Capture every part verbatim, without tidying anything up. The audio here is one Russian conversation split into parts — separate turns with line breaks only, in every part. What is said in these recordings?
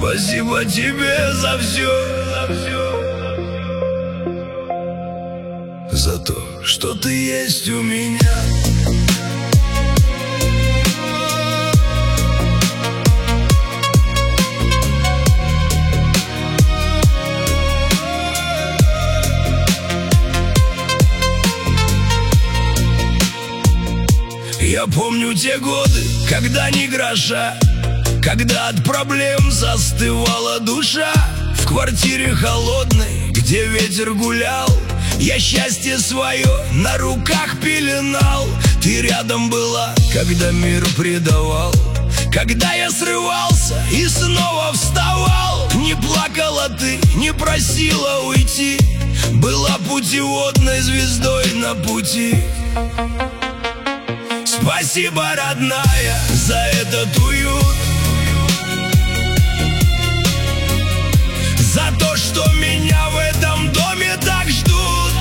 Спасибо тебе за все, за все, за то, что ты есть у меня. Я помню те годы, когда ни гроша, когда от проблем застывала душа. В квартире холодной, где ветер гулял, я счастье свое на руках пеленал. Ты рядом была, когда мир предавал, когда я срывался и снова вставал. Не плакала ты, не просила уйти, была путеводной звездой на пути. Спасибо, родная, за этот уют, за то, что меня в этом доме так ждут,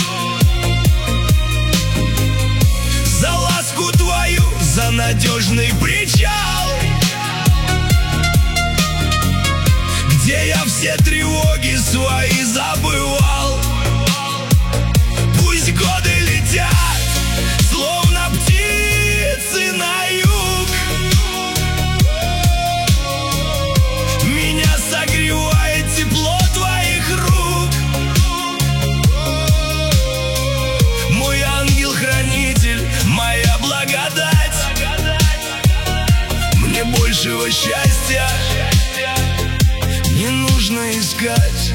за ласку твою, за надежный причал, где я все тревоги свои забывал. Пусть годы летят, словно птицы на юг, меня согревает тепло твоих рук. Мой ангел-хранитель, моя благодать, мне большего счастья не нужно искать.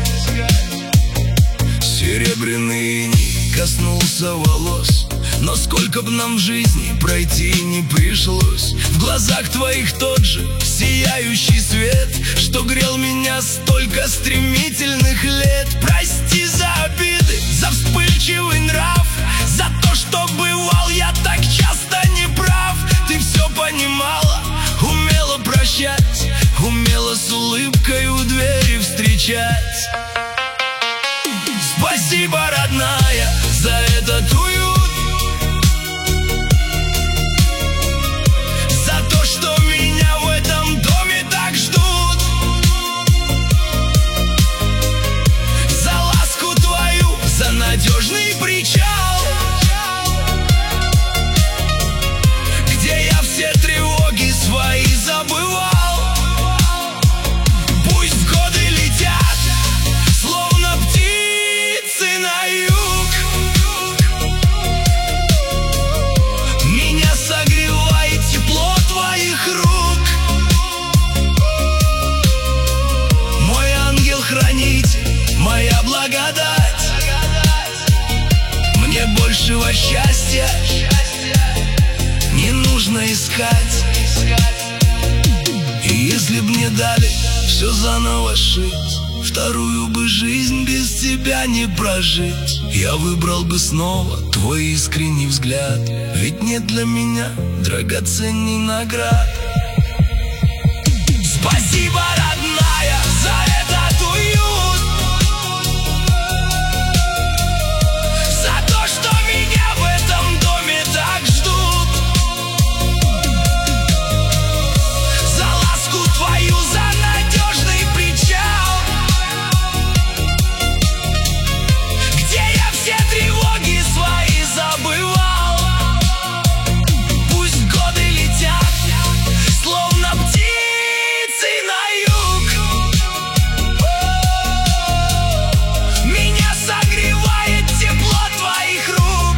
Серебряный иней коснулся волос, но сколько б нам в жизни пройти не пришлось. В глазах твоих тот же сияющий свет, что грел меня столько стремительных лет. Прости за обиды, за вспыльчивый нрав, за то, что бывал я так часто неправ. Ты все понимала, умела прощать, умела с улыбкой у двери встречать. Спасибо, родная, за этот уют, за то, что меня в этом доме так ждут, за ласку твою, за надежный причал, где я все тревоги свои забывал. Пусть годы летят, словно птицы на юг, меня согревает тепло твоих рук. Мой ангел-хранитель, моя благодать, мне большего счастья не нужно искать. И если б мне дали все заново шить, вторую бы жизнь без тебя не прожить, я выбрал бы снова твой искренний взгляд, ведь нет для меня драгоценней наград. Спасибо, родная, за этот уют, за то, что меня в этом доме так ждут, за ласку твою, за надежный причал, где я все тревоги свои забывал. Пусть годы летят, словно птицы на юг, меня согревает тепло твоих рук.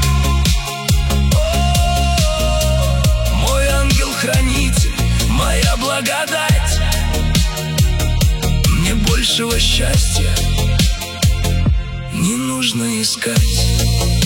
Мой ангел-хранитель, моя благодать, мне большего счастья не нужно искать.